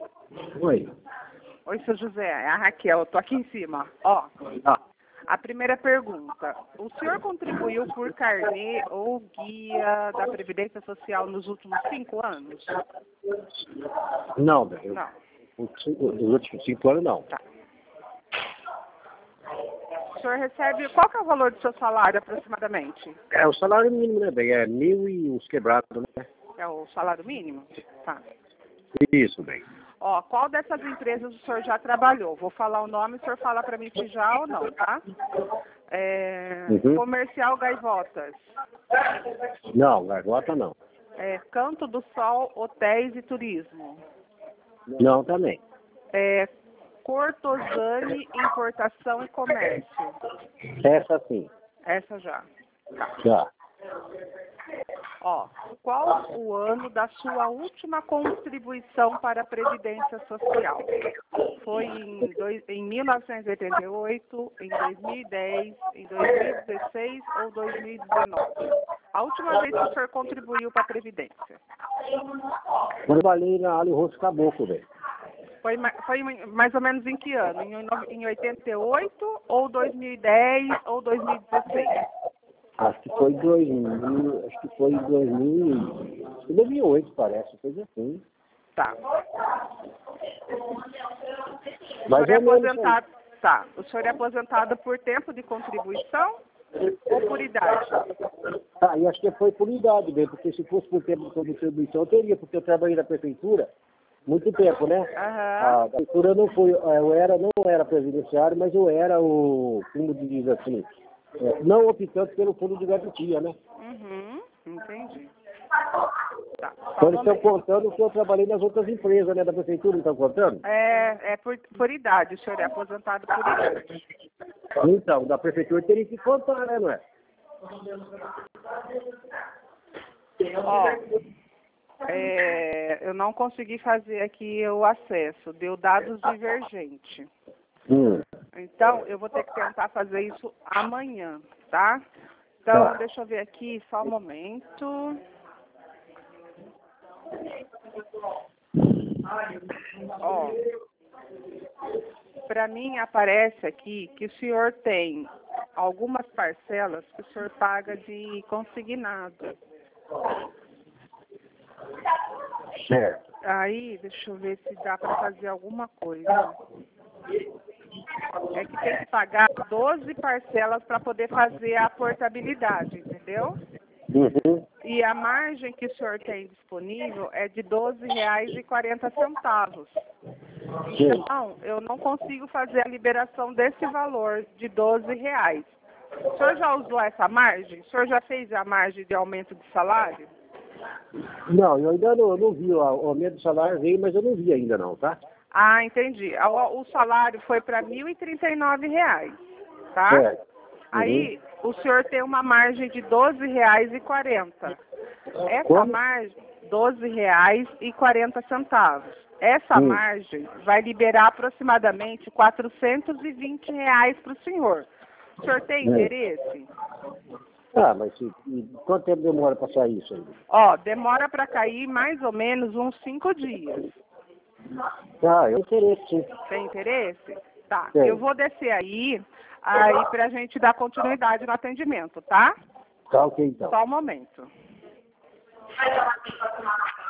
Oi. Oi, seu José, é a Raquel, eu tô aqui em cima. Ó, a primeira pergunta. O senhor contribuiu por carnê ou guia da Previdência Social nos últimos 5 anos? Não, velho. Não. Nos últimos 5 anos, não. Tá. O senhor recebe... Qual que é o valor do seu salário, aproximadamente? É o salário mínimo, né, bem? É 1.000 e uns quebrados, né? É o salário mínimo? Tá. Isso, bem. Ó, qual dessas empresas o senhor já trabalhou? Vou falar o nome, o senhor fala para mim se já ou não, tá? Comercial Gaivotas. Não, gaivota não. Canto do Sol, Hotéis e Turismo. Não, também. Cortosani, Importação e Comércio. Essa sim. Essa já. Tá. Já. Ó, qual o ano da sua última contribuição para a Previdência Social? Foi em 1988, em 2010, em 2016 ou 2019? A última vez que o senhor contribuiu para a Previdência? Eu trabalhei na Ali Rosso Caboclo, velho. Foi mais ou menos em que ano? Em 88 ou 2010 ou 2016? Acho que foi 2000, acho que foi 2008, parece, coisa assim. Tá. Mas O senhor é aposentado, tá. O senhor é aposentado por tempo de contribuição ou por idade? Ah, e acho que foi por idade, bem, porque se fosse por tempo de contribuição, eu teria, porque eu trabalhei na prefeitura muito tempo, né? A prefeitura não foi, não era previdenciário, mas eu era como diz assim, não optando pelo fundo de garantia, né? Entendi. Tá. Então eles estão contando que eu trabalhei nas outras empresas, né, da prefeitura, não estão contando? Por idade, o senhor é aposentado por idade. Então, da prefeitura teria que contar, né, não é? Ó, eu não consegui fazer aqui o acesso, deu dados divergentes. Então, eu vou ter que tentar fazer isso amanhã, tá? Então, deixa eu ver aqui, só um momento. Ó, para mim aparece aqui que o senhor tem algumas parcelas que o senhor paga de consignado. Certo. Aí, deixa eu ver se dá para fazer alguma coisa. É que tem que pagar 12 parcelas para poder fazer a portabilidade, entendeu? E a margem que o senhor tem disponível é de R$ 12,40. Então, eu não consigo fazer a liberação desse valor de R$ 12. O senhor já usou essa margem? O senhor já fez a margem de aumento de salário? Não, eu ainda não vi. O aumento do salário veio, mas eu não vi ainda não, tá? Ah, entendi. O salário foi para R$ 1.039, tá? Aí, o senhor tem uma margem de R$ 12,40. Essa margem, R$ 12,40. Essa margem vai liberar aproximadamente R$ 420 para o senhor. O senhor tem interesse? Mas quanto tempo demora para sair isso aí? Ó, demora para cair mais ou menos uns 5 dias. Eu interesse, sim. Tem interesse? Tá. Tem. Eu vou descer aí pra gente dar continuidade no atendimento, tá? Tá ok, então. Só um momento.